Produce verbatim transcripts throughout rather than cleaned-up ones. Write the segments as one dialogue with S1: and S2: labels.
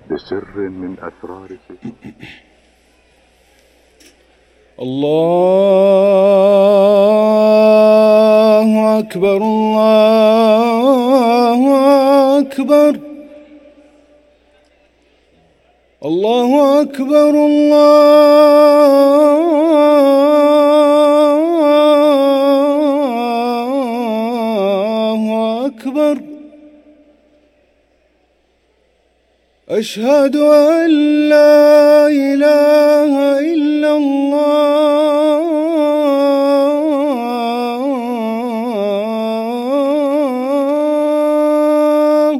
S1: بسر من أسرار سر.
S2: الله أكبر الله أكبر الله أكبر الله أكبر. أشهد أن لا إله إلا الله.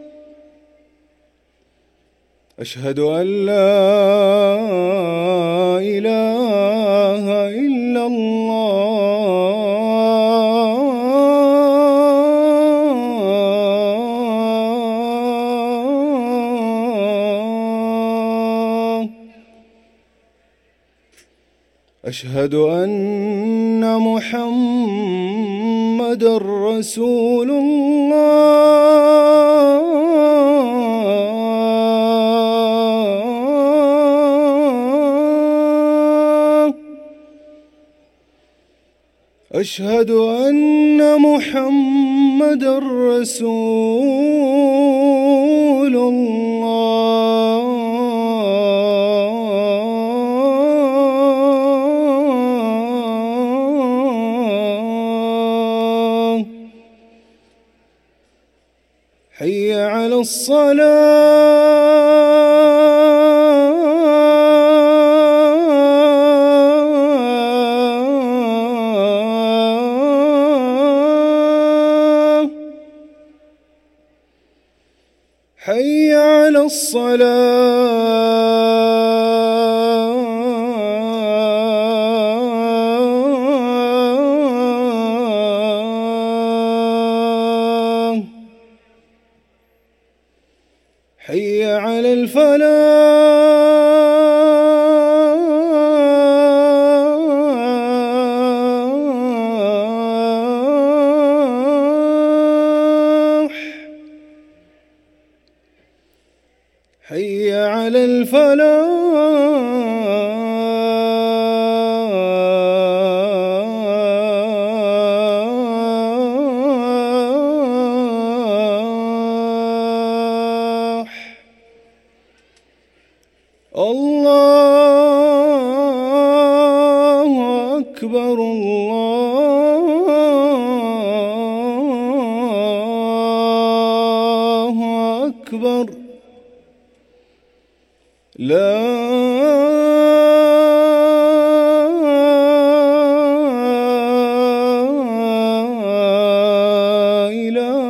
S2: أشهد أن لا إله إلا الله. أشهد أن محمدًا رسول الله. أشهد أن محمدًا رسول الله. حي على الصلاة. حي على الصلاة. حي على الفلاح. حي على الفلاح. الله أكبر الله أكبر. لا إله